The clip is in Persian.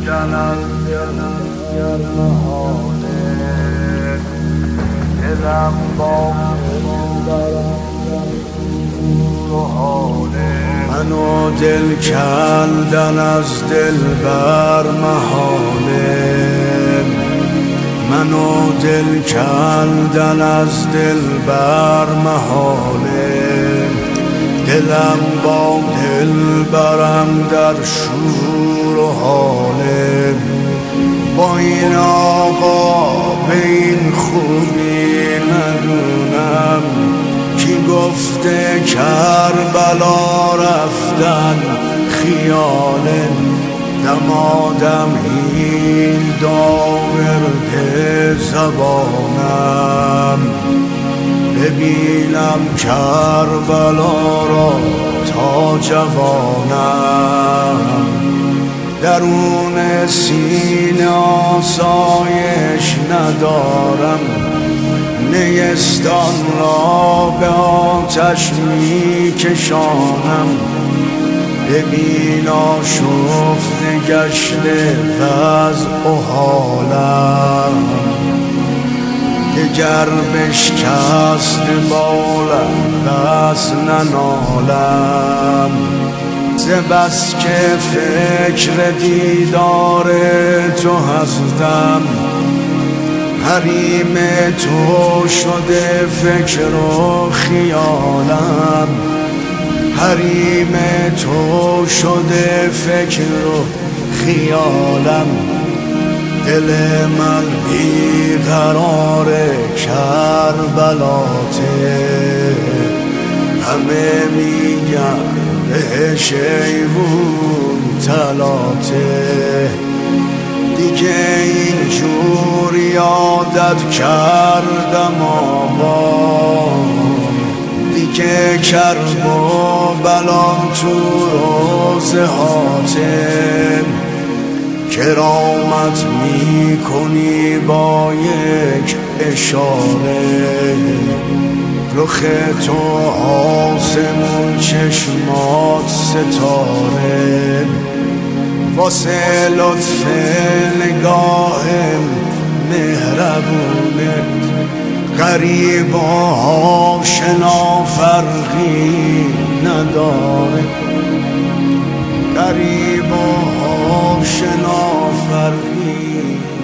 کشیدن از گرمهانه دلم با منو دل کندن از دلبر محاله منو دل کندن از دلبر محاله دلم با دلبرم در شور و حاله با این آقا به این خوبی ندونم کی گفته کربلا رفتن خیاله دمادم این داورد زبانم ببینم کربلا را تا جوانم درون سینه آسایش ندارم نیستان را به آتش می کشانم ببین آشفته گشته وضع و حالم دگر بشکست بالم بس ننالم ز بس که فکر دیدار تو هستم حریم تو شده فکر و خیالم حریم تو شده فکر و خیالم دل من بیقرار کربلاته همه میگن بهش ایوون تلاته دیگه اینجوری عادت کردم آقا دیگه کرب و بلام تو روزهاته کرامت میکنی با یک اشاره رخ تو آسمون چشمات ستاره واسه لطف نگاه مهربونت غریب و آشنا فرقی نداره غریب و آشنا فرقی